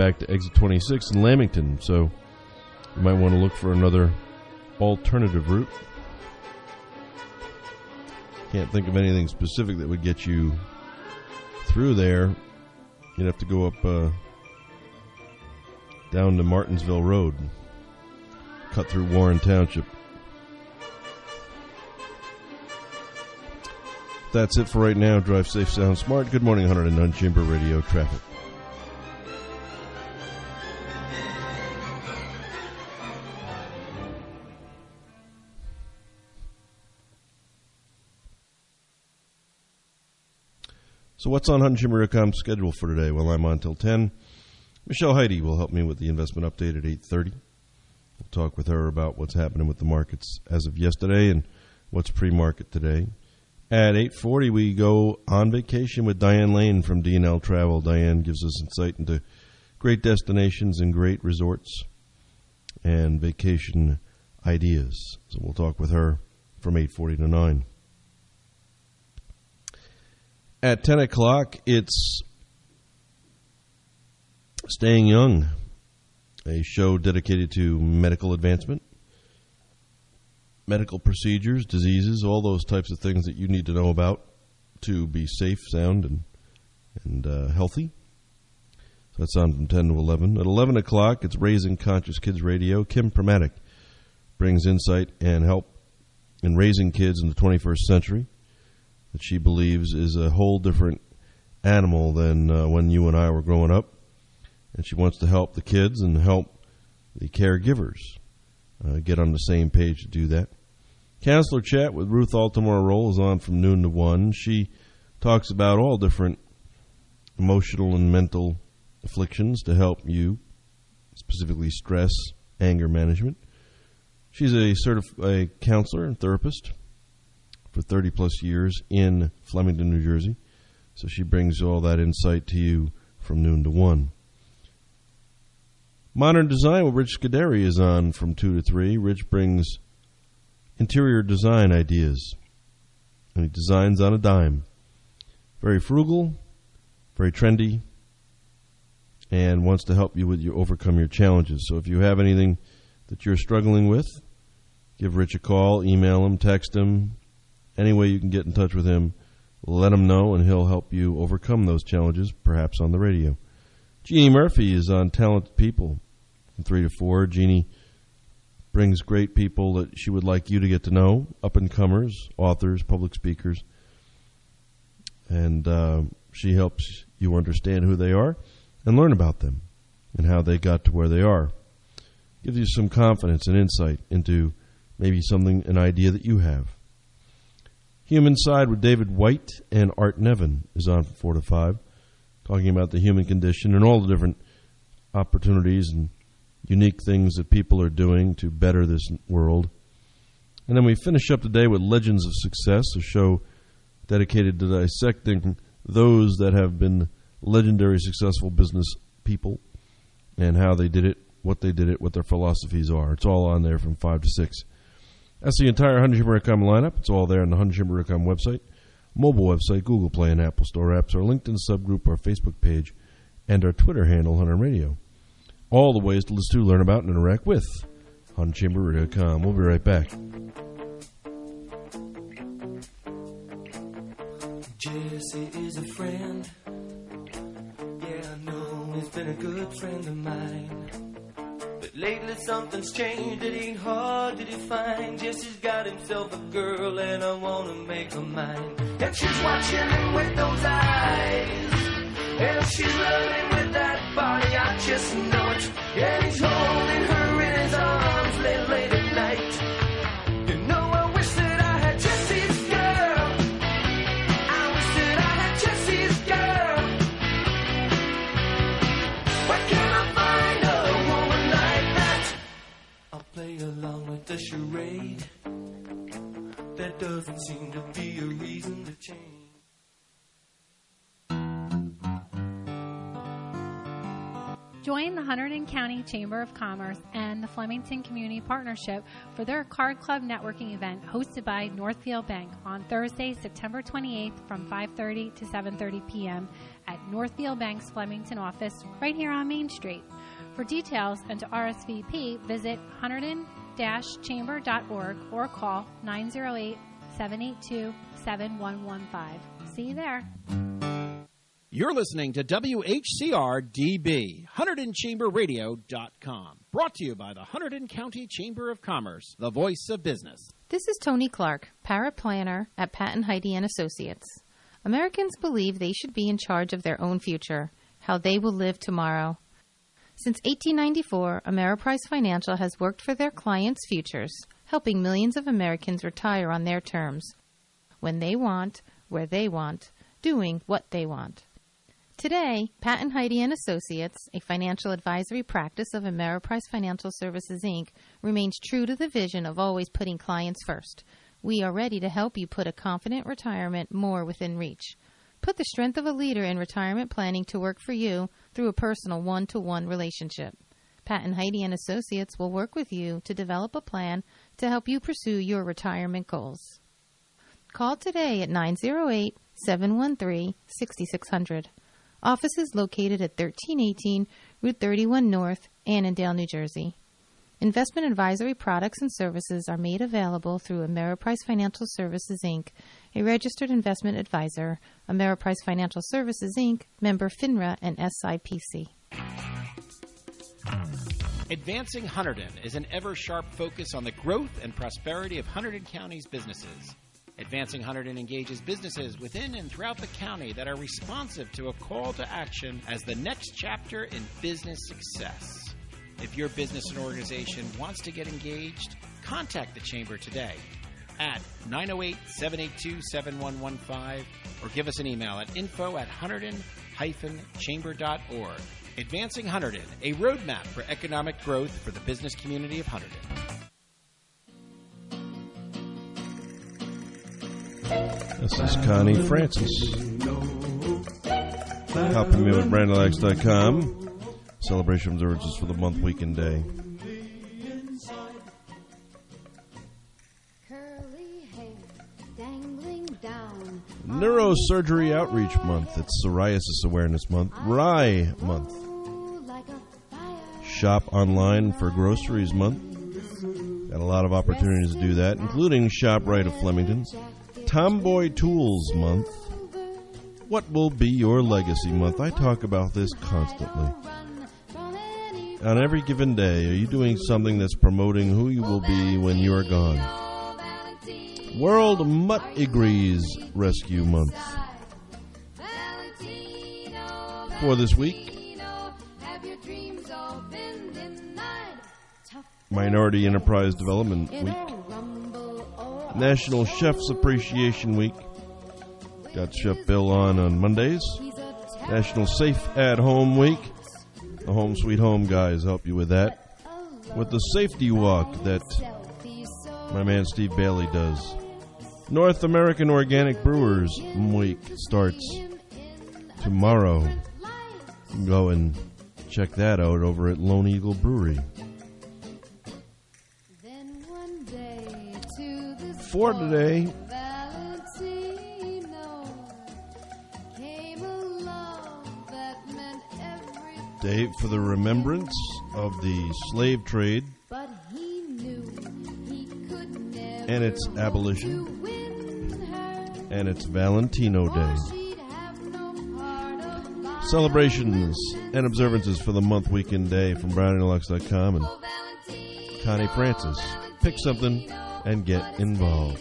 back to exit 26 in Lamington, so you might want to look for another alternative route. Can't think of anything specific that would get you through there. You'd have to go up down to Martinsville Road, cut through Warren Township. That's it for right now. Drive safe, sound smart. Good morning, 109 Chamber Radio traffic. So what's on HuntingtonChamber.com's schedule for today? Well, I'm on till 10. Michelle Heide will help me with the investment update at 8:30. We'll talk with her about what's happening with the markets as of yesterday and what's pre-market today. At 8:40, we go on vacation with Diane Lane from D&L Travel. Diane gives us insight into great destinations and great resorts and vacation ideas. So we'll talk with her from 8:40 to 9. At 10 o'clock, it's Staying Young, a show dedicated to medical advancement, medical procedures, diseases, all those types of things that you need to know about to be safe, sound, and healthy. So that's on from 10 to 11. At 11 o'clock, it's Raising Conscious Kids Radio. Kim Pramatic brings insight and help in raising kids in the 21st century that she believes is a whole different animal than when you and I were growing up. And she wants to help the kids and help the caregivers get on the same page to do that. Counselor Chat with Ruth Altamore Roll is on from noon to 1. She talks about all different emotional and mental afflictions to help you, specifically stress, anger management. She's a certified counselor and therapist for 30-plus years in Flemington, New Jersey. So she brings all that insight to you from noon to 1. Modern Design with Rich Scuderi is on from 2 to 3. Rich brings interior design ideas, and he designs on a dime. Very frugal, very trendy, and wants to help you with your overcome your challenges. So if you have anything that you're struggling with, give Rich a call, email him, text him. Any way you can get in touch with him, let him know, and he'll help you overcome those challenges, perhaps on the radio. Jeannie Murphy is on Talented People from 3 to 4. Jeannie brings great people that she would like you to get to know, up-and-comers, authors, public speakers, and she helps you understand who they are and learn about them and how they got to where they are. Gives you some confidence and insight into maybe something, an idea that you have. Human Side with David White and Art Nevin is on from 4 to 5, talking about the human condition and all the different opportunities and unique things that people are doing to better this world. And then we finish up today with Legends of Success, a show dedicated to dissecting those that have been legendary successful business people and how they did it, what their philosophies are. It's all on there from 5 to 6. That's the entire HuntingtonChamber.com lineup. It's all there on the HuntingtonChamber.com website, mobile website, Google Play and Apple Store apps, our LinkedIn subgroup, our Facebook page, and our Twitter handle, Hunter Radio. All the ways to listen to, learn about, and interact with HuntingtonChamber.com. We'll be right back. Jesse is a friend. Yeah, I know he's been a good friend of mine. But lately something's changed, it ain't hard to define. Jesse's got himself a girl and I wanna make her mine. And she's watching him with those eyes, and she's loving with that body, I just know it. And he's holding her in his arms late at night. You know, I wish that I had Jesse's girl. I wish that I had Jesse's girl. Where can I find a woman like that? I'll play along with the charade. There doesn't seem to be a reason to change. Join the Hunterdon County Chamber of Commerce and the Flemington Community Partnership for their Card Club networking event hosted by Northfield Bank on Thursday, September 28th from 5:30 to 7:30 p.m. at Northfield Bank's Flemington office right here on Main Street. For details and to RSVP, visit hunterdon-chamber.org or call 908-782-7115. See you there. You're listening to WHCR-DB, HunterdonChamberRadio.com. Brought to you by the Hunterdon County Chamber of Commerce, the voice of business. This is Tony Clark, paraplanner at Patton Heidi & Associates. Americans believe they should be in charge of their own future, how they will live tomorrow. Since 1894, Ameriprise Financial has worked for their clients' futures, helping millions of Americans retire on their terms, when they want, where they want, doing what they want. Today, Patton Heidi & Associates, a financial advisory practice of Ameriprise Financial Services, Inc., remains true to the vision of always putting clients first. We are ready to help you put a confident retirement more within reach. Put the strength of a leader in retirement planning to work for you through a personal one-to-one relationship. Patton Heidi & Associates will work with you to develop a plan to help you pursue your retirement goals. Call today at 908-713-6600. Office is located at 1318 Route 31 North, Annandale, New Jersey. Investment advisory products and services are made available through Ameriprise Financial Services, Inc., a registered investment advisor. Ameriprise Financial Services, Inc., member FINRA and SIPC. Advancing Hunterdon is an ever-sharp focus on the growth and prosperity of Hunterdon County's businesses. Advancing Hunterdon engages businesses within and throughout the county that are responsive to a call to action as the next chapter in business success. If your business and organization wants to get engaged, contact the Chamber today at 908-782-7115 or give us an email at info@hunterdon-chamber.org. Advancing Hunterdon, a roadmap for economic growth for the business community of Hunterdon. This is Connie Francis. Helping me with BrandonLax.com. Celebration observances for the month, week, and day. Neurosurgery Outreach Month. It's Psoriasis Awareness Month. Rye Month. Shop Online for Groceries Month. Got a lot of opportunities to do that, including Shop Right of Flemington. Tomboy Tools Month. What will be your legacy month? I talk about this constantly. On every given day, are you doing something that's promoting who you will be when you are gone? World Mutt Agrees Rescue Month. For this week, Minority Enterprise Development Week. National Chefs Appreciation Week. Got Chef Bill on Mondays. National Safe at Home Week. The Home Sweet Home guys help you with that. With the safety walk that my man Steve Bailey does. North American Organic Brewers Week starts tomorrow. You can go and check that out over at Lone Eagle Brewery. For today, day for the remembrance of the slave trade and its abolition, and it's Valentino Day. Celebrations and observances for the month, week, and day from BrownieDeluxe.com and Connie Francis. Pick something and get involved.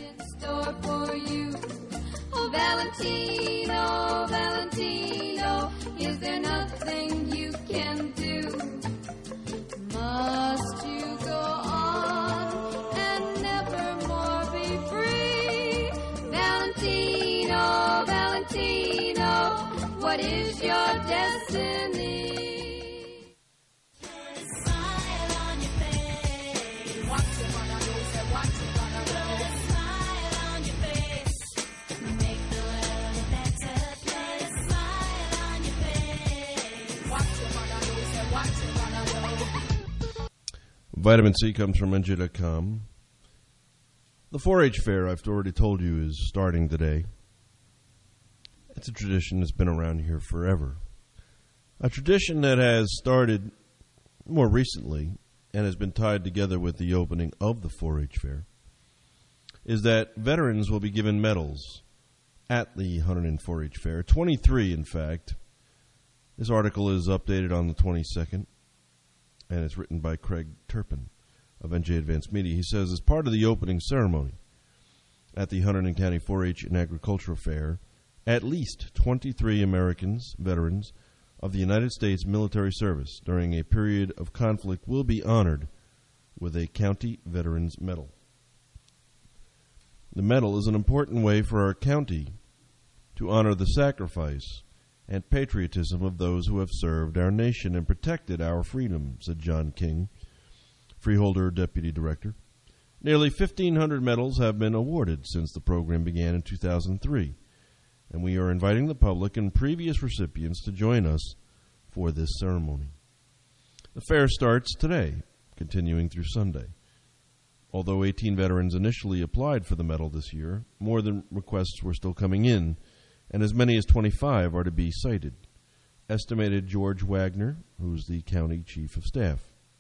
Oh, Valentino, Valentino, is there nothing you can do? Must you go on and never more be free? Valentino, Valentino, what is your destiny? Watch Vitamin C comes from NJ.com. The 4-H fair, I've already told you, is starting today. It's a tradition that's been around here forever. A tradition that has started more recently and has been tied together with the opening of the 4-H fair is that veterans will be given medals at the Hunterdon 4-H fair. 23, in fact. This article is updated on the 22nd, and it's written by Craig Turpin of NJ Advanced Media. He says, as part of the opening ceremony at the Hunterdon County 4-H and Agricultural Fair, at least 23 Americans, veterans of the United States military service during a period of conflict will be honored with a County Veterans Medal. The medal is an important way for our county to honor the sacrifice and patriotism of those who have served our nation and protected our freedom, said John King, Freeholder Deputy Director. Nearly 1,500 medals have been awarded since the program began in 2003, and we are inviting the public and previous recipients to join us for this ceremony. The fair starts today, continuing through Sunday. Although 18 veterans initially applied for the medal this year, more than requests were still coming in, and as many as 25 are to be cited, estimated George Wagner, who's the county chief of staff.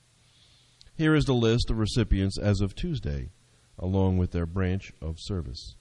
Here is the list of recipients as of Tuesday, along with their branch of service.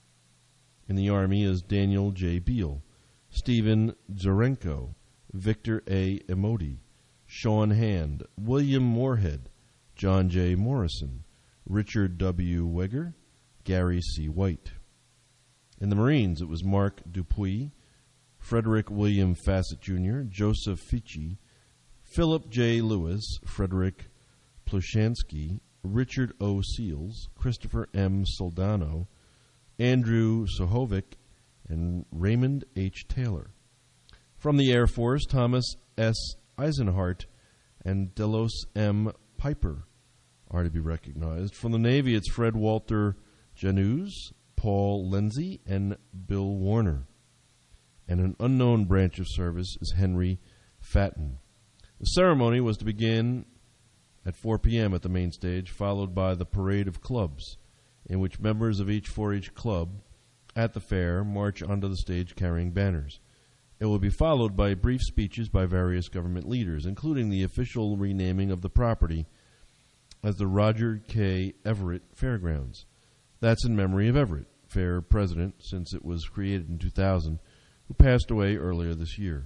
In the Army is Daniel J. Beal, Stephen Zarenko, Victor A. Emoti, Sean Hand, William Moorhead, John J. Morrison, Richard W. Weger, Gary C. White. In the Marines, it was Mark Dupuy, Frederick William Fassett Jr., Joseph Fichi, Philip J. Lewis, Frederick Plushansky, Richard O. Seals, Christopher M. Soldano, Andrew Sohovic, and Raymond H. Taylor. From the Air Force, Thomas S. Eisenhart and Delos M. Piper are to be recognized. From the Navy, it's Fred Walter Janus, Paul Lindsay, and Bill Warner. And an unknown branch of service is Henry Fatton. The ceremony was to begin at 4 p.m. at the main stage, followed by the Parade of Clubs, in which members of each 4-H club at the fair march onto the stage carrying banners. It will be followed by brief speeches by various government leaders, including the official renaming of the property as the Roger K. Everett Fairgrounds. That's in memory of Everett, fair president since it was created in 2000, who passed away earlier this year.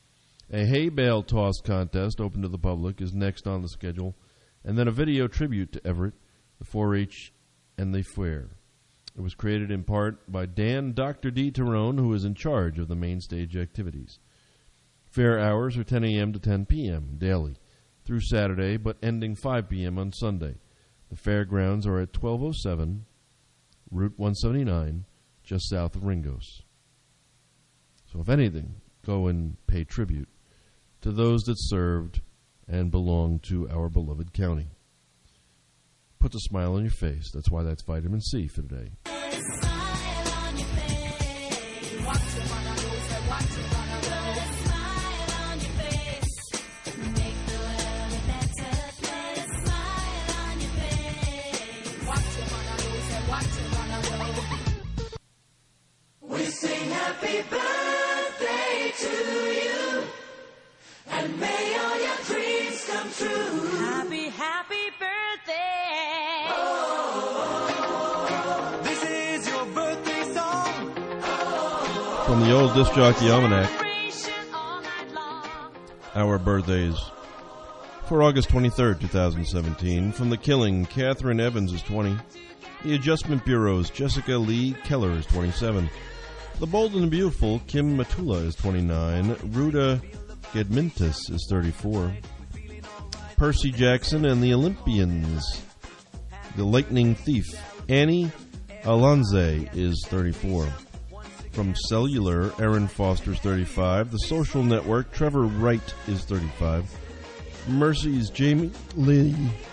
A hay bale toss contest open to the public is next on the schedule, and then a video tribute to Everett, the 4-H, and the fair. It was created in part by Dan Dr. D. Tyrone, who is in charge of the main stage activities. Fair hours are 10 a.m. to 10 p.m. daily through Saturday, but ending 5 p.m. on Sunday. The fairgrounds are at 1207 Route 179, just south of Ringos. So if anything, go and pay tribute to those that served and belong to our beloved county. Puts a smile on your face. That's why that's vitamin C for today. We sing happy birthday to you, and may all your dreams come true. Happy, happy birthday. Oh, this is your birthday song. From the old Disc Jockey Almanac, Celebration all night long. our birthdays for August 23rd, 2017. From The Killing, Catherine Evans is 20. The Adjustment Bureau's Jessica Lee Keller is 27. The Bold and the Beautiful, Kim Matula, is 29. Ruda Gedmintis is 34. Percy Jackson and the Olympians, The Lightning Thief, Annie Alonze, is 34. From Cellular, Erin Foster is 35. The Social Network, Trevor Wright, is 35. Mercy's Jamie Lee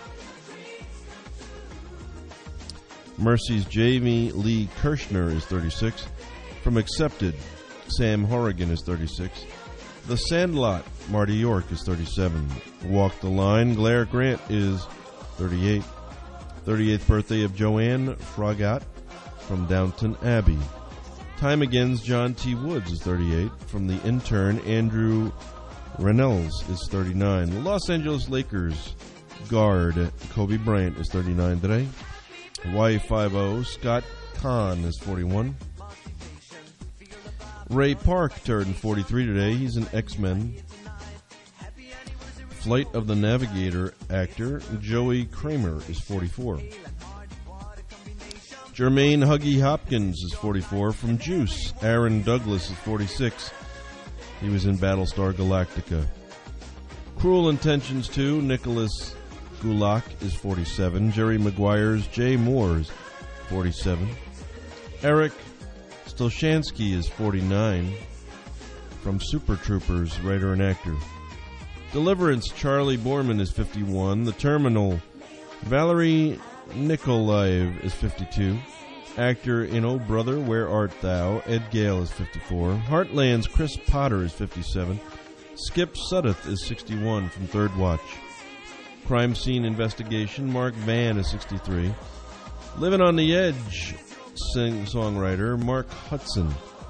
Kirshner is 36. From Accepted, Sam Horrigan is 36. The Sandlot, Marty York, is 37. Walk the Line, Claire Grant is 38. 38th birthday of Joanne Froggatt from Downton Abbey. Time Again's John T. Woods is 38. From The Intern, Andrew Reynolds is 39. The Los Angeles Lakers guard Kobe Bryant is 39 today. Hawaii 5-0, Scott Kahn is 41. Ray Park turned 43 today. He's an X-Men. Flight of the Navigator actor Joey Kramer is 44. Jermaine Huggy Hopkins is 44. From Juice, Aaron Douglas is 46. He was in Battlestar Galactica. Cruel Intentions 2, Nicholas Gulak is 47. Jerry Maguire's Jay Moore is 47. Eric Stolshansky is 49. From Super Troopers, writer and actor. Deliverance, Charlie Borman is 51. The Terminal, Valerie Nikolaev is 52. Actor in Oh Brother, Where Art Thou, Ed Gale is 54. Heartland's Chris Potter is 57. Skip Sudduth is 61 from Third Watch. Crime Scene Investigation, Mark Van is 63. Living on the Edge, songwriter Mark Hudson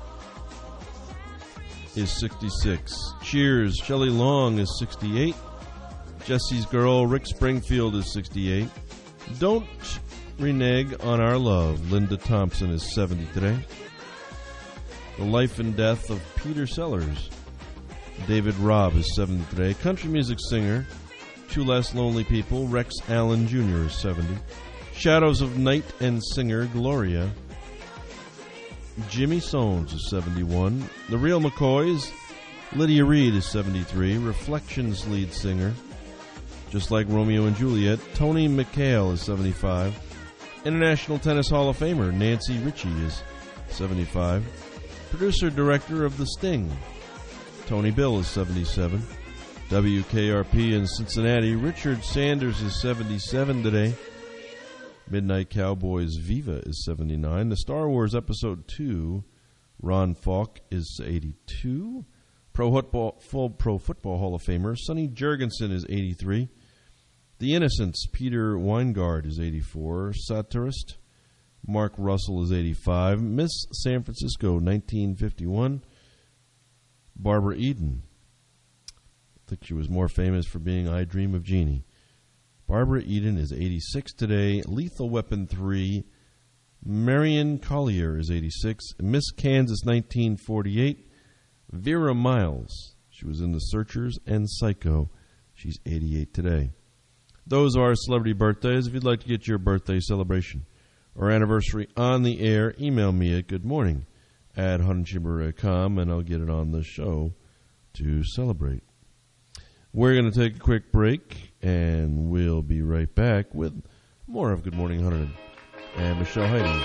is 66. Cheers, Shelley Long is 68. Jesse's Girl, Rick Springfield is 68. Don't Renege on Our Love, Linda Thompson is 70 today. The Life and Death of Peter Sellers, David Robb is 70 today. Country music singer, Two Less Lonely People, Rex Allen Jr. is 70. Shadows of Night and singer Gloria, Jimmy Soames is 71. The Real McCoys, Lydia Reed is 73. Reflections lead singer, just like Romeo and Juliet, Tony McHale is 75. International Tennis Hall of Famer Nancy Ritchie is 75. Producer-director of The Sting, Tony Bill is 77. WKRP in Cincinnati, Richard Sanders is 77 today. Midnight Cowboys Viva is 79. The Star Wars Episode 2, Ron Falk is 82. Pro Football Hall of Famer Sonny Jurgensen is 83. The Innocents, Peter Weingart is 84. Satirist Mark Russell is 85. Miss San Francisco, 1951, Barbara Eden. I think she was more famous for being I Dream of Jeannie. Barbara Eden is 86 today. Lethal Weapon 3, Marion Collier is 86. Miss Kansas, 1948, Vera Miles. She was in The Searchers and Psycho. She's 88 today. Those are celebrity birthdays. If you'd like to get your birthday celebration or anniversary on the air, email me at goodmorning@huntandchamber.com, and I'll get it on the show to celebrate. We're going to take a quick break, and we'll be right back with more of Good Morning Huntington and Michelle Heidi.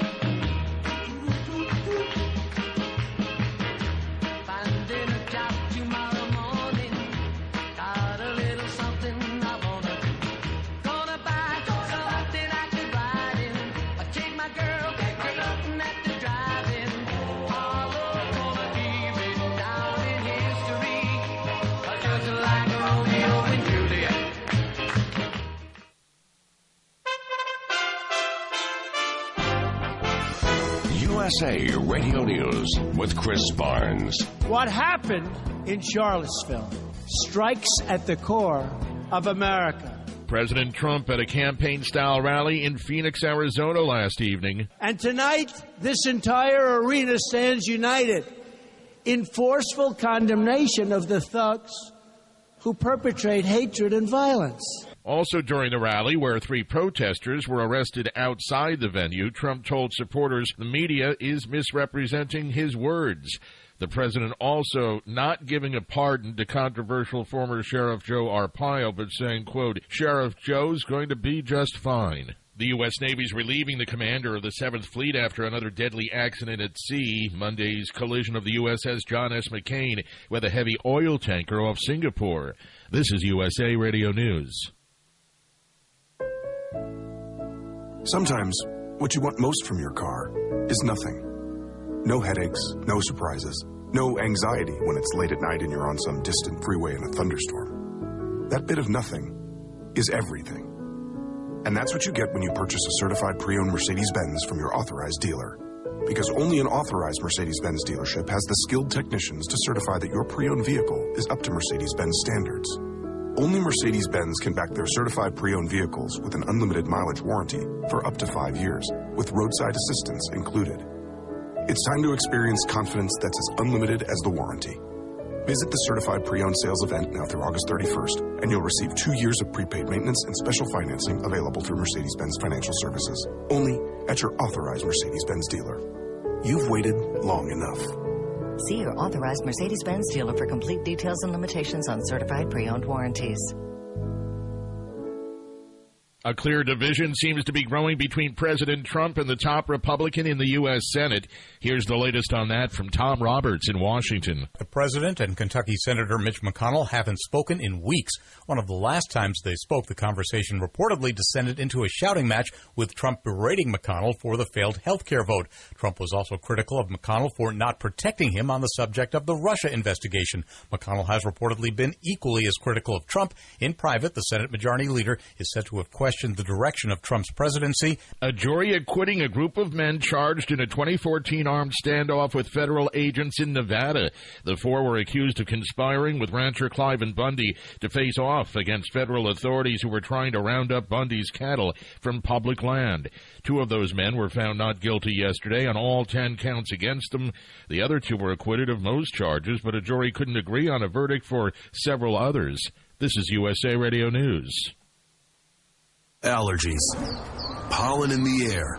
USA Radio News with Chris Barnes. What happened in Charlottesville strikes at the core of America. President Trump at a campaign-style rally in Phoenix, Arizona last evening. And tonight, this entire arena stands united in forceful condemnation of the thugs who perpetrate hatred and violence. Also during the rally, where 3 protesters were arrested outside the venue, Trump told supporters the media is misrepresenting his words. The president also not giving a pardon to controversial former Sheriff Joe Arpaio, but saying, quote, Sheriff Joe's going to be just fine. The U.S. Navy's relieving the commander of the 7th Fleet after another deadly accident at sea. Monday's collision of the USS John S. McCain with a heavy oil tanker off Singapore. This is USA Radio News. Sometimes, what you want most from your car is nothing. No headaches, no surprises, no anxiety when it's late at night and you're on some distant freeway in a thunderstorm. That bit of nothing is everything. And that's what you get when you purchase a certified pre-owned Mercedes-Benz from your authorized dealer. Because only an authorized Mercedes-Benz dealership has the skilled technicians to certify that your pre-owned vehicle is up to Mercedes-Benz standards. Only Mercedes-Benz can back their certified pre-owned vehicles with an unlimited mileage warranty for up to 5 years, with roadside assistance included. It's time to experience confidence that's as unlimited as the warranty. Visit the certified pre-owned sales event now through August 31st, and you'll receive 2 years of prepaid maintenance and special financing available through Mercedes-Benz Financial Services, only at your authorized Mercedes-Benz dealer. You've waited long enough. See your authorized Mercedes-Benz dealer for complete details and limitations on certified pre-owned warranties. A clear division seems to be growing between President Trump and the top Republican in the U.S. Senate. Here's the latest on that from Tom Roberts in Washington. The president and Kentucky Senator Mitch McConnell haven't spoken in weeks. One of the last times they spoke, the conversation reportedly descended into a shouting match with Trump berating McConnell for the failed health care vote. Trump was also critical of McConnell for not protecting him on the subject of the Russia investigation. McConnell has reportedly been equally as critical of Trump. In private, the Senate Majority Leader is said to have questioned the direction of Trump's presidency. A jury acquitting a group of men charged in a 2014 armed standoff with federal agents in Nevada. The four were accused of conspiring with rancher Cliven Bundy to face off against federal authorities who were trying to round up Bundy's cattle from public land. 2 of those men were found not guilty yesterday on all 10 counts against them. The other 2 were acquitted of most charges, but a jury couldn't agree on a verdict for several others. This is USA Radio News. Allergies, pollen in the air,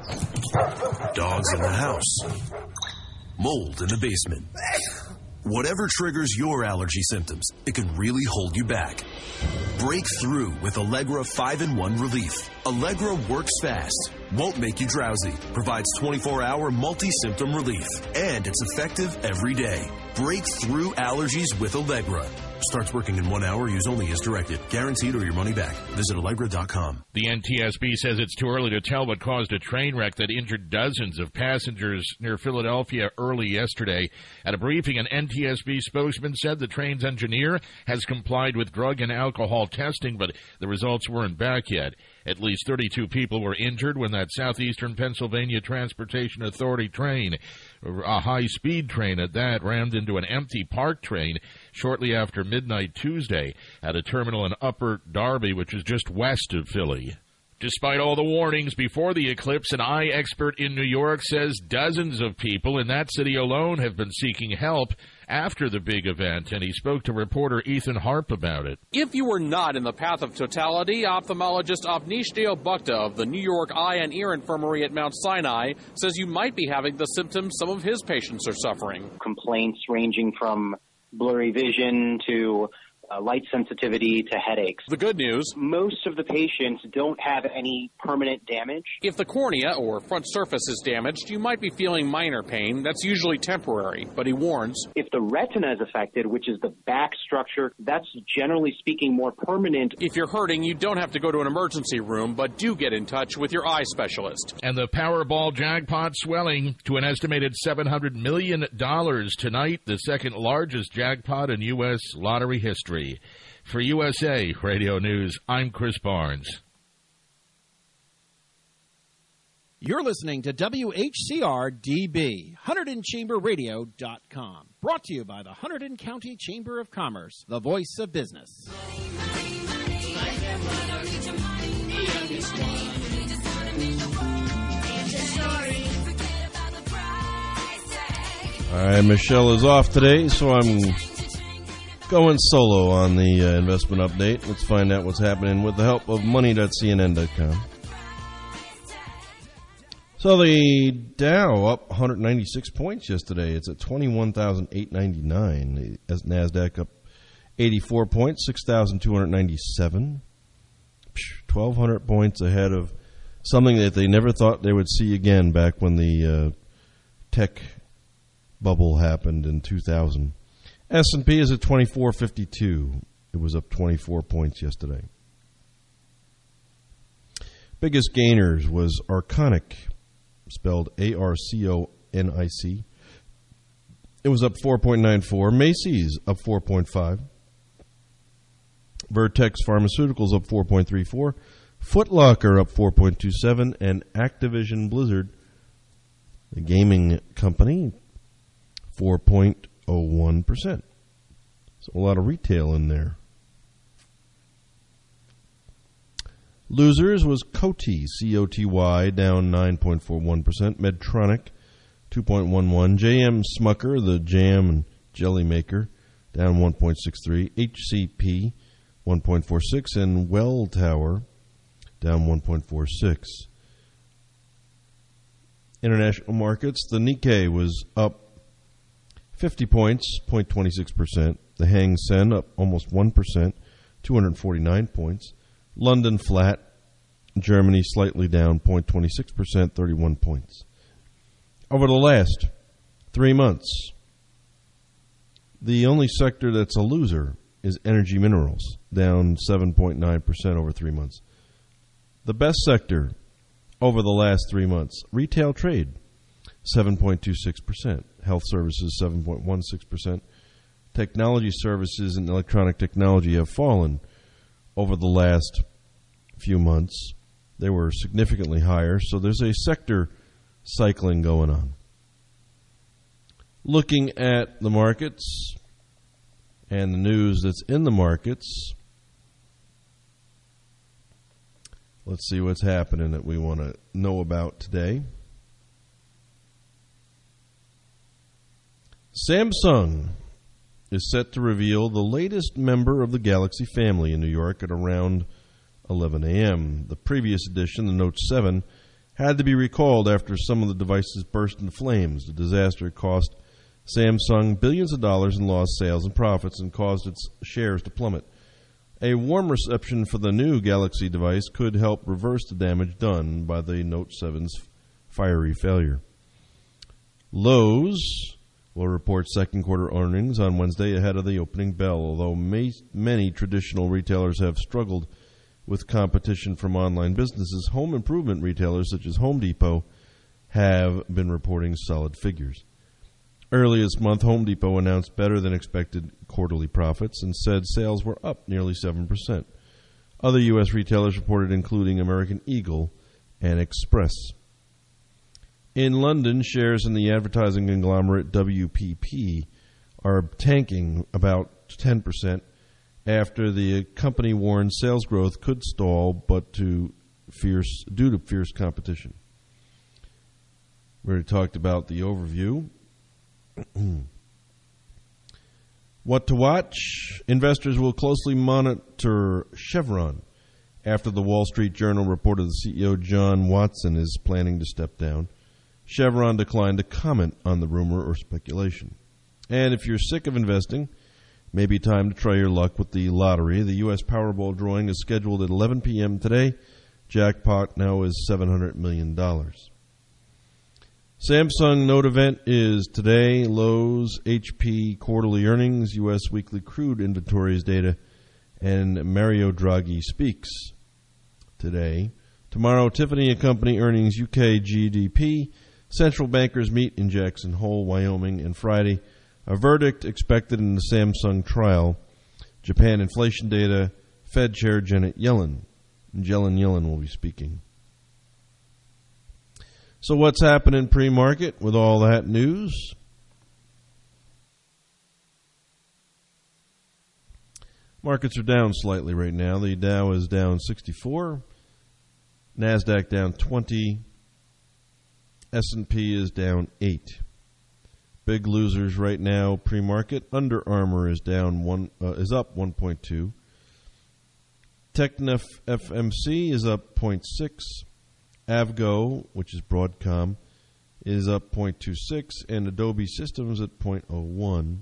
dogs in the house, mold in the basement. Whatever triggers your allergy symptoms, it can really hold you back. Break through with Allegra 5-in-1 Relief. Allegra works fast, won't make you drowsy, provides 24-hour multi-symptom relief, and it's effective every day. Break through allergies with Allegra. Starts working in 1 hour. Use only as directed. Guaranteed or your money back. Visit Allegra.com. The NTSB says it's too early to tell what caused a train wreck that injured dozens of passengers near Philadelphia early yesterday. At a briefing, an NTSB spokesman said the train's engineer has complied with drug and alcohol testing, but the results weren't back yet. At least 32 people were injured when that Southeastern Pennsylvania Transportation Authority train, a high-speed train at that, rammed into an empty park train shortly after midnight Tuesday at a terminal in Upper Darby, which is just west of Philly. Despite all the warnings before the eclipse, an eye expert in New York says dozens of people in that city alone have been seeking help after the big event, and he spoke to reporter Ethan Harp about it. If you were not in the path of totality, ophthalmologist Avnish Deobukta of the New York Eye and Ear Infirmary at Mount Sinai says you might be having the symptoms some of his patients are suffering. Complaints ranging from blurry vision to light sensitivity to headaches. The good news, most of the patients don't have any permanent damage. If the cornea or front surface is damaged, you might be feeling minor pain. That's usually temporary, but he warns, if the retina is affected, which is the back structure, that's generally speaking more permanent. If you're hurting, you don't have to go to an emergency room, but do get in touch with your eye specialist. And the Powerball jackpot swelling to an estimated $700 million tonight, the second largest jackpot in U.S. lottery history. For USA Radio News, I'm Chris Barnes. You're listening to WHCR-DB, HunterdonChamberRadio.com. Brought to you by the Hunterdon County Chamber of Commerce, the voice of business. All right, Michelle is off today, so I'm going solo on the investment update. Let's find out what's happening with the help of money.cnn.com. So the Dow up 196 points yesterday. It's at 21,899. As NASDAQ up 84 points, 6,297. 1,200 points ahead of something that they never thought they would see again back when the tech bubble happened in 2000. S&P is at 2452. It was up 24 points yesterday. Biggest gainers was Arconic, spelled ARCONIC. It was up 4.94. Macy's up 4.5. Vertex Pharmaceuticals up 4.34. Foot Locker up 4.27%, and Activision Blizzard, the gaming company, 4.01%. So a lot of retail in there. Losers was Coty, C-O-T-Y, down 9.41%. Medtronic, 2.11%. J.M. Smucker, the jam and jelly maker, down 1.63%. HCP, 1.46%. And Welltower, down 1.46%. International markets, the Nikkei was up 50 points, 0.26%. The Hang Seng up almost 1%, 249 points. London flat. Germany slightly down 0.26%, 31 points. Over the last 3 months, the only sector that's a loser is energy minerals, down 7.9% over 3 months. The best sector over the last 3 months, retail trade, 7.26%. Health services, 7.16%. Technology services and electronic technology have fallen over the last few months. They were significantly higher, so there's a sector cycling going on. Looking at the markets and the news that's in the markets, let's see what's happening that we want to know about today. Samsung is set to reveal the latest member of the Galaxy family in New York at around 11 a.m. The previous edition, the Note 7, had to be recalled after some of the devices burst into flames. The disaster cost Samsung billions of dollars in lost sales and profits and caused its shares to plummet. A warm reception for the new Galaxy device could help reverse the damage done by the Note 7's fiery failure. Lowe's will report second quarter earnings on Wednesday ahead of the opening bell, although many traditional retailers have struggled with competition from online businesses. Home improvement retailers such as Home Depot have been reporting solid figures. Early this month, Home Depot announced better than expected quarterly profits and said sales were up nearly 7%. Other U.S. retailers reported, including American Eagle and Express. In London, shares in the advertising conglomerate WPP are tanking about 10% after the company warned sales growth could stall due to fierce competition. We already talked about the overview. What to watch? Investors will closely monitor Chevron after the Wall Street Journal reported the CEO John Watson is planning to step down. Chevron declined to comment on the rumor or speculation. And if you're sick of investing, maybe time to try your luck with the lottery. The U.S. Powerball drawing is scheduled at 11 p.m. today. Jackpot now is $700 million. Samsung Note event is today. Lowe's, HP quarterly earnings, U.S. weekly crude inventories data, and Mario Draghi speaks today. Tomorrow, Tiffany & Company earnings, UK GDP. Central bankers meet in Jackson Hole, Wyoming. And Friday, a verdict expected in the Samsung trial. Japan inflation data, Fed Chair Janet Yellen. Janet Yellen will be speaking. So what's happening pre-market with all that news? Markets are down slightly right now. The Dow is down 64. NASDAQ down 20. S&P is down 8. Big losers right now pre-market. Under Armour is down is up 1.2. Technef FMC is up 0.6. Avgo, which is Broadcom, is up 0.26, and Adobe Systems at 0.01.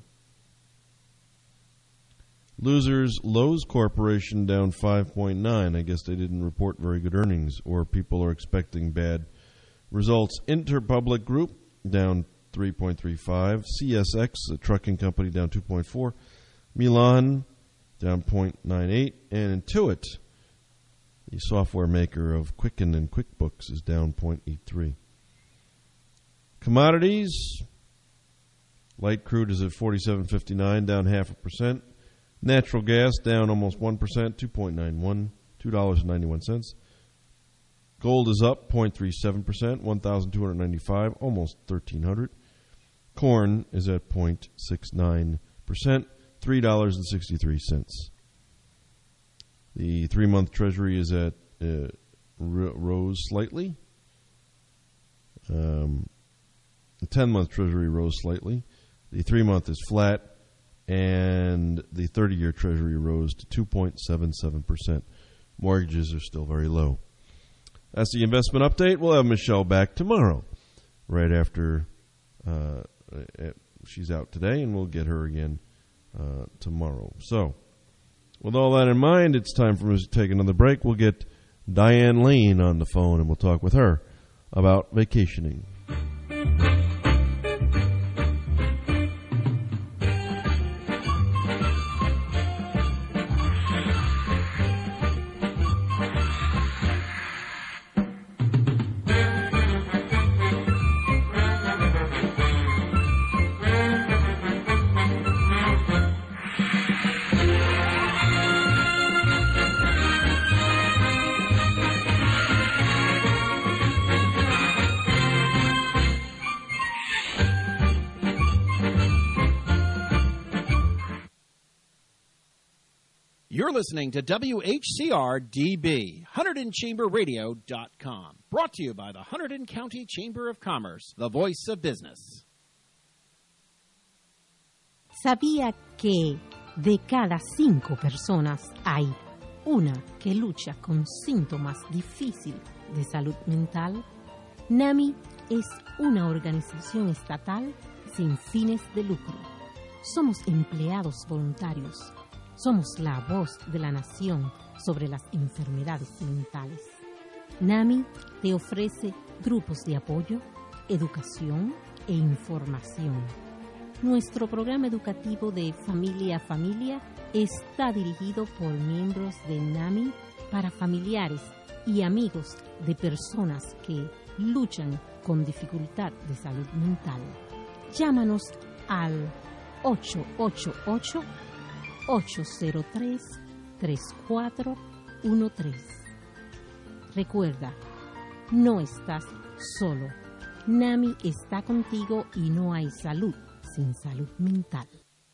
Losers, Lowe's Corporation down 5.9. I guess they didn't report very good earnings, or people are expecting bad results. Interpublic Group down 3.35. CSX, a trucking company, down 2.4. Milan down 0.98. And Intuit, the software maker of Quicken and QuickBooks, is down 0.83. Commodities, light crude is at $47.59, down 0.5%. Natural gas down almost 1%, $2.91, $2.91. Gold is up 0.37%, 1,295, almost 1,300. Corn is at 0.69%, $3.63. The 3-month Treasury is at rose slightly. The 10-month Treasury rose slightly. The 3-month is flat, and the 30-year Treasury rose to 2.77%. Mortgages are still very low. That's the investment update. We'll have Michelle back tomorrow, right after she's out today, and we'll get her again tomorrow. So, with all that in mind, it's time for us to take another break. We'll get Diane Lane on the phone, and we'll talk with her about vacationing. You're listening to WHCR-DB, HunterdonChamberRadio.com. Brought to you by the Hunterdon County Chamber of Commerce, the voice of business. ¿Sabía que de cada 5 personas hay una que lucha con síntomas difíciles de salud mental? NAMI es una organización estatal sin fines de lucro. Somos empleados voluntarios. Somos la voz de la nación sobre las enfermedades mentales. NAMI te ofrece grupos de apoyo, educación e información. Nuestro programa educativo de Familia a Familia está dirigido por miembros de NAMI para familiares y amigos de personas que luchan con dificultad de salud mental. Llámanos al 888-803-3413. Recuerda, no estás solo. NAMI está contigo y no hay salud sin salud mental.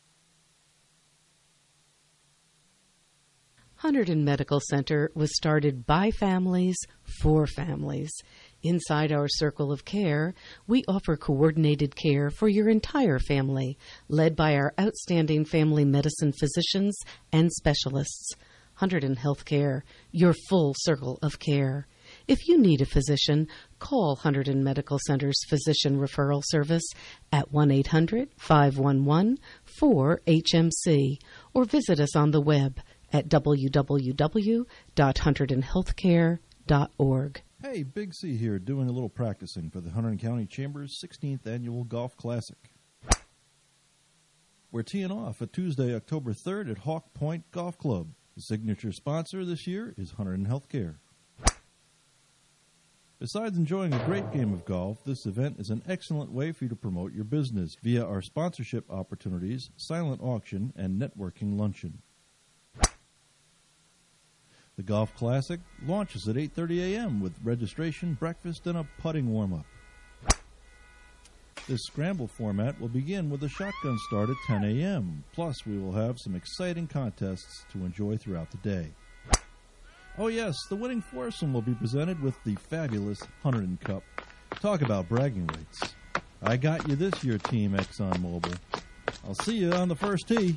Hunterdon Medical Center was started by families for families. Inside our circle of care, we offer coordinated care for your entire family, led by our outstanding family medicine physicians and specialists. Hunterdon Healthcare, your full circle of care. If you need a physician, call Hunterdon Medical Center's Physician Referral Service at 1-800-511-4HMC or visit us on the web at www.hunterdonhealthcare.org. Hey, Big C here, doing a little practicing for the Hunterdon County Chamber's 16th Annual Golf Classic. We're teeing off at Tuesday, October 3rd at Hawk Point Golf Club. The signature sponsor this year is Hunterdon Healthcare. Besides enjoying a great game of golf, this event is an excellent way for you to promote your business via our sponsorship opportunities, silent auction, and networking luncheon. The Golf Classic launches at 8:30 a.m. with registration, breakfast, and a putting warm-up. This scramble format will begin with a shotgun start at 10 a.m. Plus, we will have some exciting contests to enjoy throughout the day. Oh yes, the winning foursome will be presented with the fabulous Hunterdon Cup. Talk about bragging rights. I got you this year, Team ExxonMobil. I'll see you on the first tee.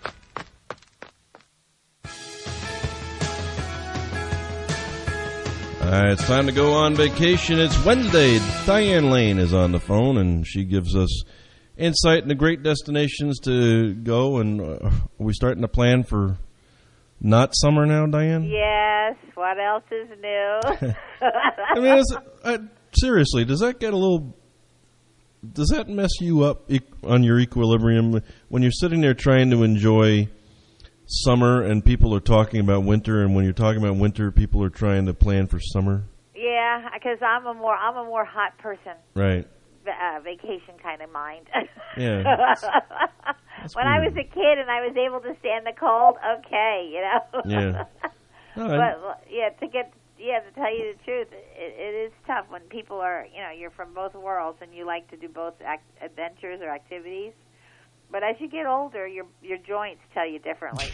All right, it's time to go on vacation. It's Wednesday. Diane Lane is on the phone, and she gives us insight into great destinations to go. And are we starting to plan for not summer now, Diane? Yes. What else is new? I mean, seriously, does that get a little... Does that mess you up on your equilibrium when you're sitting there trying to enjoy summer and people are talking about winter, and when you're talking about winter, people are trying to plan for summer? Yeah, because I'm a more hot person. Right. Vacation kind of mind. Yeah. When I was a kid and I was able to stand the cold, okay, you know. Yeah. But yeah, to get Yeah, to tell you the truth, it is tough when people are, you're from both worlds and you like to do both adventures or activities. But as you get older, your joints tell you differently.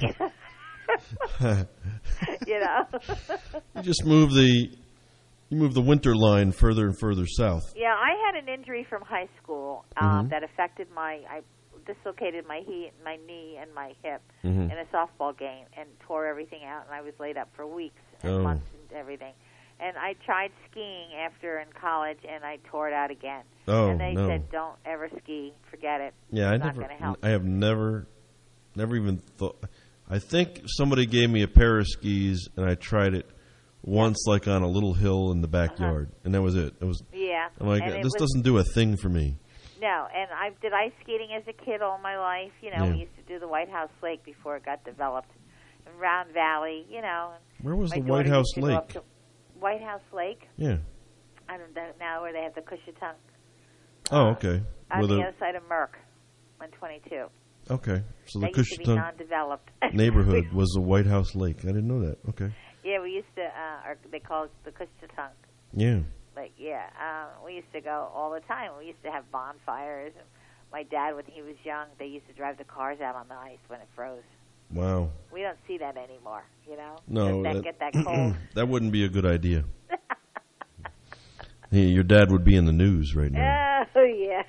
You just move the winter line further and further south. Yeah, I had an injury from high school that affected I dislocated my knee and my hip in a softball game and tore everything out, and I was laid up for weeks and months and everything. And I tried skiing in college, and I tore it out again. Oh, and they no. said, don't ever ski. Forget it. Yeah, it's not going to help. I have never even thought. I think somebody gave me a pair of skis, and I tried it once, like on a little hill in the backyard, and that was it. It was. Yeah. I'm like, this doesn't do a thing for me. No, and I did ice skating as a kid all my life. We used to do the White House Lake before it got developed, in Round Valley. Where was the My White daughter House used to go up Lake? to White House Lake. Yeah. I don't know now where they have the Cushatunk. Oh, okay. On the other side of Merck, 122. Okay, so the That used to be Cushatunk non-developed neighborhood was the White House Lake. I didn't know that. Okay. Yeah, we used to, or they call it the Cushatunk. Yeah. Like, we used to go all the time. We used to have bonfires. And my dad, when he was young, they used to drive the cars out on the ice when it froze. Wow. We don't see that anymore, No, Does that get that cold? that wouldn't be a good idea. Your dad would be in the news right now. Oh, yeah.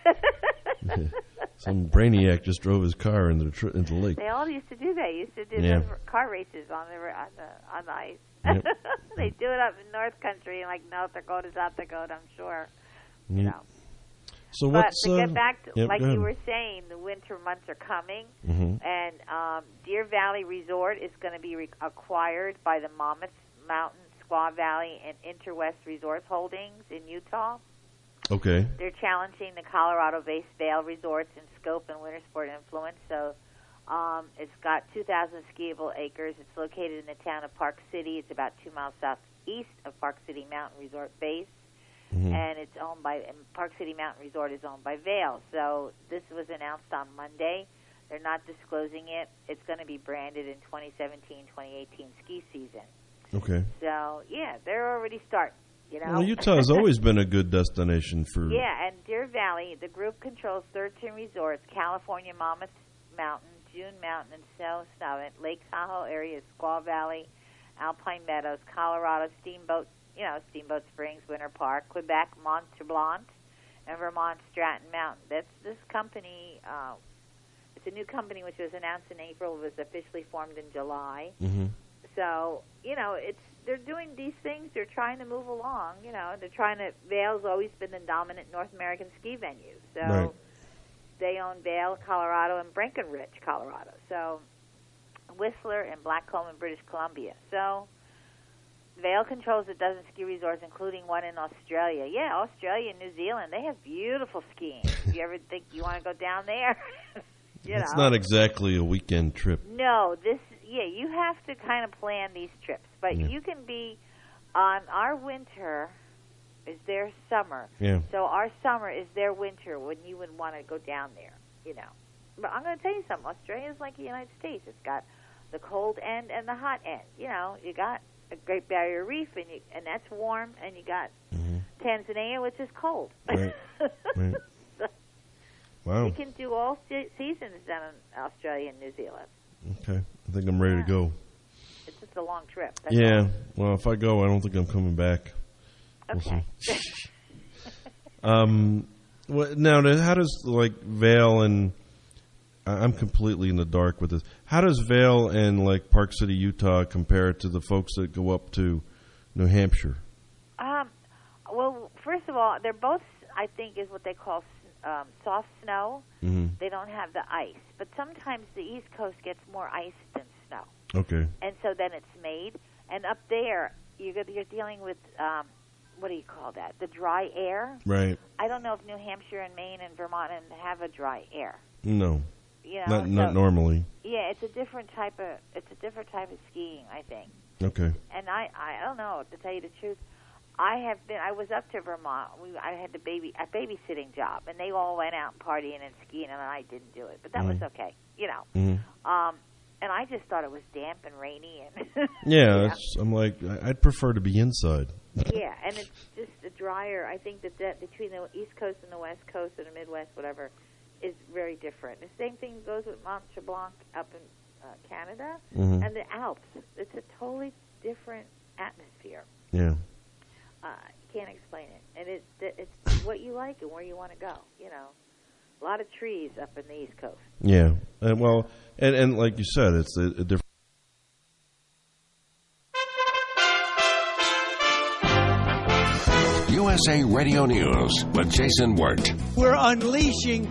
Some brainiac just drove his car into the lake. They all used to do that. Used to do Yeah. those car races on the ice. Yep. They do it up in North Country, like North Dakota, South Dakota, I'm sure. Yeah. So but what's to get back to, yep, like go ahead. you were saying, the winter months are coming, Mhm. and Deer Valley Resort is going to be acquired by the Monmouth Mountain, Squaw Valley, and Interwest Resorts Holdings in Utah. Okay. They're challenging the Colorado-based Vail Resorts in scope and winter sport influence. So it's got 2,000 skiable acres. It's located in the town of Park City. It's about 2 miles southeast of Park City Mountain Resort Base. And it's owned by Park City Mountain Resort is owned by Vail. So this was announced on Monday. They're not disclosing it. It's going to be branded in 2017-2018 ski season. Okay. So yeah, they're already starting. Well, Utah has always been a good destination for. Yeah, and Deer Valley, the group controls 13 resorts: California, Monmouth Mountain, June Mountain, and Snow Summit, Lake Tahoe area, Squaw Valley, Alpine Meadows, Colorado, Steamboat Springs, Winter Park, Quebec, Mont Tremblant, and Vermont, Stratton Mountain. That's this company. It's a new company which was announced in April. It was officially formed in July. Mm-hmm. So they're doing these things. They're trying to move along. They're trying to. Vail's always been the dominant North American ski venue. So Right. they own Vail, Colorado, and Breckenridge, Colorado. So Whistler and Blackcomb in British Columbia. So Vail controls a dozen ski resorts, including one in Australia. Yeah, Australia and New Zealand, they have beautiful skiing. If you ever think you want to go down there, It's not exactly a weekend trip. No, you have to kind of plan these trips. But you can be on our winter is their summer. Yeah. So our summer is their winter when you would want to go down there, But I'm going to tell you something. Australia is like the United States. It's got the cold end and the hot end. You got a Great Barrier Reef, and that's warm, and you got Tanzania, which is cold. Right. Right. Wow. You can do all seasons down in Australia and New Zealand. Okay. I think I'm ready to go. It's just a long trip. That's Yeah. Well, if I go, I don't think I'm coming back. Okay. Now, how does Vail and I'm completely in the dark with this. How does Vail and Park City, Utah, compare to the folks that go up to New Hampshire? Well, first of all, they're both, I think, is what they call soft snow. Mm-hmm. They don't have the ice, but sometimes the East Coast gets more ice than snow. Okay. And so then it's made. And up there, you're dealing with what do you call that? The dry air. Right. I don't know if New Hampshire and Maine and Vermont have a dry air. No. Not normally. Yeah, it's a different type of skiing, I think. Okay. And I don't know, to tell you the truth. I was up to Vermont. I had a babysitting job, and they all went out partying and skiing, and I didn't do it. But that was okay, Mm-hmm. And I just thought it was damp and rainy. And Yeah, I'm like, I'd prefer to be inside. Yeah, and it's just a drier. I think that between the East Coast and the West Coast or the Midwest, whatever, is very different. The same thing goes with Mont Tremblant up in Canada and the Alps. It's a totally different atmosphere. Yeah. Can't explain it. And it's what you like and where you want to go, A lot of trees up in the East Coast. Yeah. And like you said, it's a different. USA Radio News with Jason Wirt. We're unleashing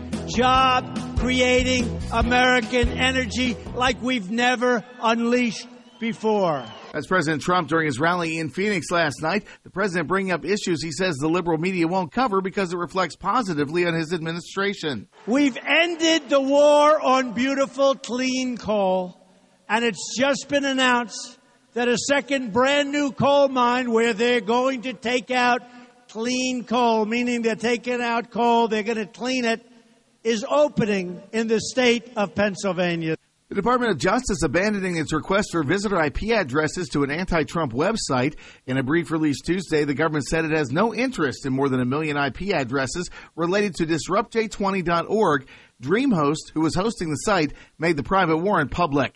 job-creating American energy like we've never unleashed before. That's President Trump during his rally in Phoenix last night. The president bringing up issues he says the liberal media won't cover because it reflects positively on his administration. We've ended the war on beautiful, clean coal, and it's just been announced that a second brand-new coal mine where they're going to take out clean coal, meaning they're taking out coal, they're going to clean it, is opening in the state of Pennsylvania. The Department of Justice abandoning its request for visitor IP addresses to an anti-Trump website. In a brief release Tuesday, the government said it has no interest in more than 1 million IP addresses related to DisruptJ20.org. DreamHost, who was hosting the site, made the private warrant public.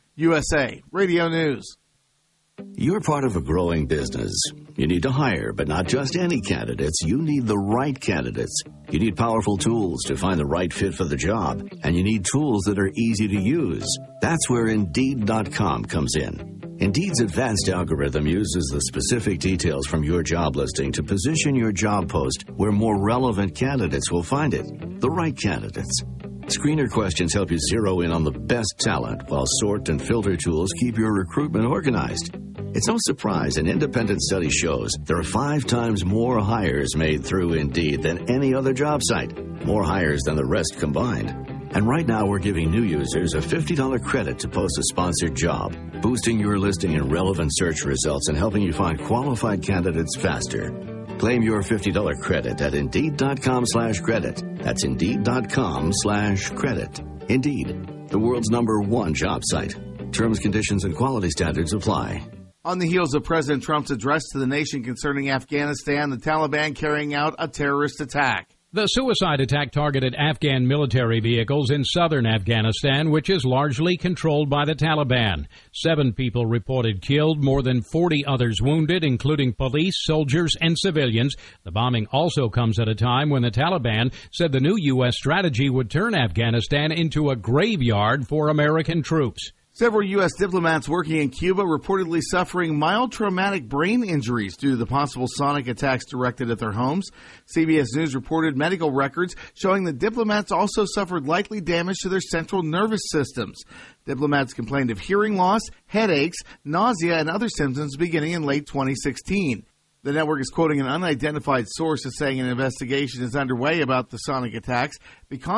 USA Radio News. You're part of a growing business. You need to hire, but not just any candidates. You need the right candidates. You need powerful tools to find the right fit for the job, and you need tools that are easy to use. That's where Indeed.com comes in. Indeed's advanced algorithm uses the specific details from your job listing to position your job post where more relevant candidates will find it. The right candidates. Screener questions help you zero in on the best talent, while sort and filter tools keep your recruitment organized. It's no surprise an independent study shows there are 5 times more hires made through Indeed than any other job site, more hires than the rest combined. And right now we're giving new users a $50 credit to post a sponsored job, boosting your listing in relevant search results and helping you find qualified candidates faster. Claim your $50 credit at Indeed.com/credit. That's Indeed.com/credit. Indeed, the world's #1 job site. Terms, conditions, and quality standards apply. On the heels of President Trump's address to the nation concerning Afghanistan, the Taliban carrying out a terrorist attack. The suicide attack targeted Afghan military vehicles in southern Afghanistan, which is largely controlled by the Taliban. 7 people reported killed, more than 40 others wounded, including police, soldiers, and civilians. The bombing also comes at a time when the Taliban said the new U.S. strategy would turn Afghanistan into a graveyard for American troops. Several U.S. diplomats working in Cuba reportedly suffering mild traumatic brain injuries due to the possible sonic attacks directed at their homes. CBS News reported medical records showing that diplomats also suffered likely damage to their central nervous systems. Diplomats complained of hearing loss, headaches, nausea, and other symptoms beginning in late 2016. The network is quoting an unidentified source as saying an investigation is underway about the sonic attacks because